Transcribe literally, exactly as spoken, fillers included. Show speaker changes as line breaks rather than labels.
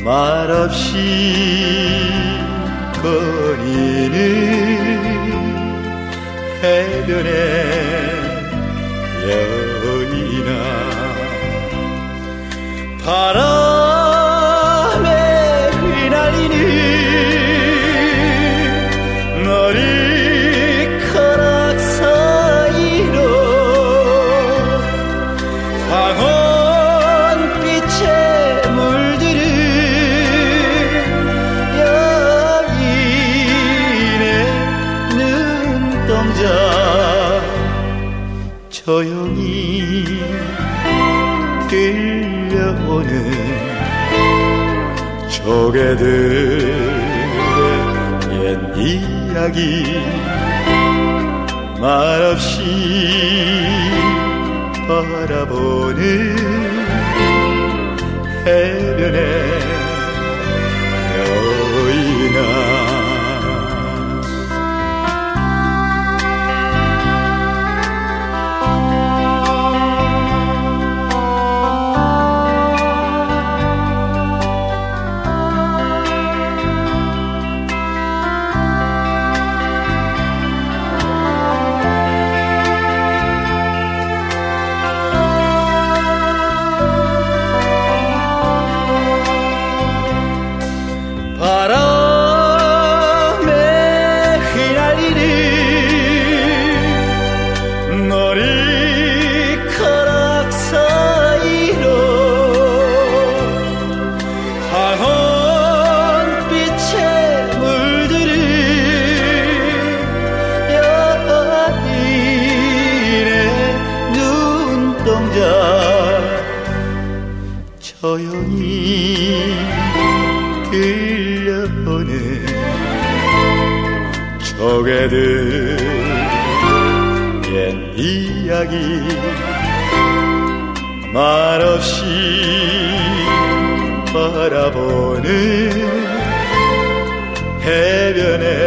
말없이 거리는 해변의 여인아 바람에 휘날리는 머리카락 사이로 황혼빛에 물들은 여인의 눈동자 조용히 들려오는 조개들의 옛 이야기 말없이 바라보는 해변의 여인아 바람에 휘날리는 머리카락 사이로 황혼빛에 물들은 여인의 눈동자 조용히 들려오는 조개들 옛 이야기 말없이 바라보는 해변의